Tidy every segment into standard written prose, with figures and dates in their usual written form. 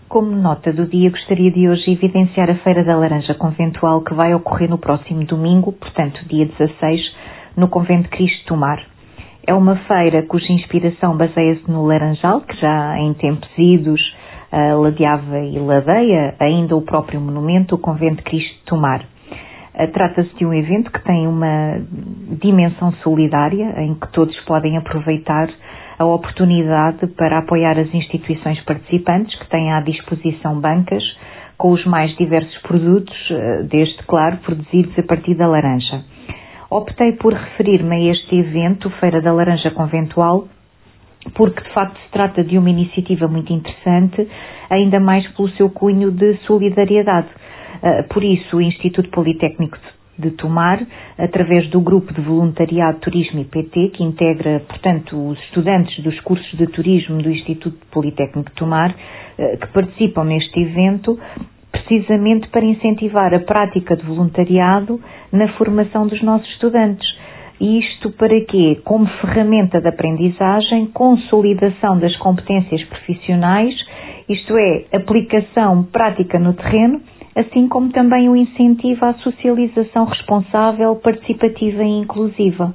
Como nota do dia, gostaria de hoje evidenciar a Feira da Laranja Conventual que vai ocorrer no próximo domingo, portanto, dia 16, no Convento de Cristo de Tomar. É uma feira cuja inspiração baseia-se no Laranjal, que já em tempos idos ladeava e ladeia ainda o próprio monumento, o Convento de Cristo de Tomar. Trata-se de um evento que tem uma dimensão solidária, em que todos podem aproveitar a oportunidade para apoiar as instituições participantes, que têm à disposição bancas com os mais diversos produtos, desde, claro, produzidos a partir da laranja. Optei por referir-me a este evento, Feira da Laranja Conventual, porque de facto se trata de uma iniciativa muito interessante, ainda mais pelo seu cunho de solidariedade. Por isso, o Instituto Politécnico de Tomar, através do Grupo de Voluntariado Turismo IPT, que integra, portanto, os estudantes dos cursos de turismo do Instituto Politécnico de Tomar, que participam neste evento, precisamente para incentivar a prática de voluntariado na formação dos nossos estudantes. E isto para quê? Como ferramenta de aprendizagem, consolidação das competências profissionais, isto é, aplicação prática no terreno, assim como também o incentivo à socialização responsável, participativa e inclusiva.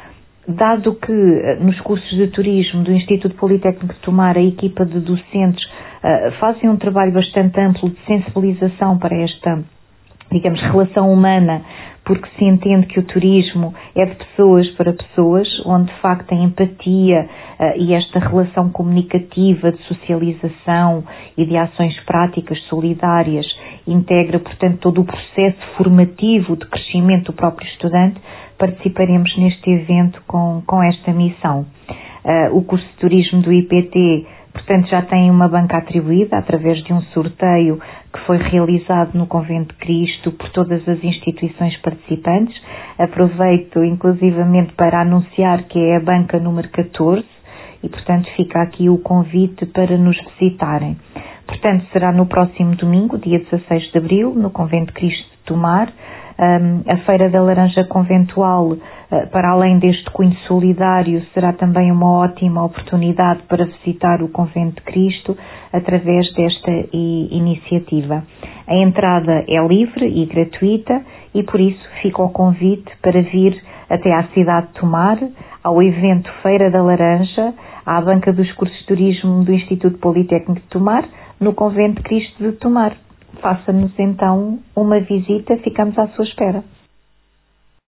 Dado que nos cursos de turismo do Instituto Politécnico de Tomar a equipa de docentes fazem um trabalho bastante amplo de sensibilização para esta, digamos, relação humana, porque se entende que o turismo é de pessoas para pessoas, onde de facto a empatia e esta relação comunicativa de socialização e de ações práticas solidárias integra, portanto, todo o processo formativo de crescimento do próprio estudante. Participaremos neste evento com esta missão. O curso de turismo do IPT, portanto, já tem uma banca atribuída através de um sorteio que foi realizado no Convento de Cristo por todas as instituições participantes. Aproveito inclusivamente para anunciar que é a banca número 14 e, portanto, fica aqui o convite para nos visitarem. Portanto, será no próximo domingo, dia 16 de abril, no Convento de Cristo de Tomar. A Feira da Laranja Conventual, para além deste cunho solidário, será também uma ótima oportunidade para visitar o Convento de Cristo através desta iniciativa. A entrada é livre e gratuita e por isso fica o convite para vir até à cidade de Tomar, ao evento Feira da Laranja, à banca dos cursos de turismo do Instituto Politécnico de Tomar, no Convento de Cristo de Tomar. Faça-nos então uma visita, ficamos à sua espera.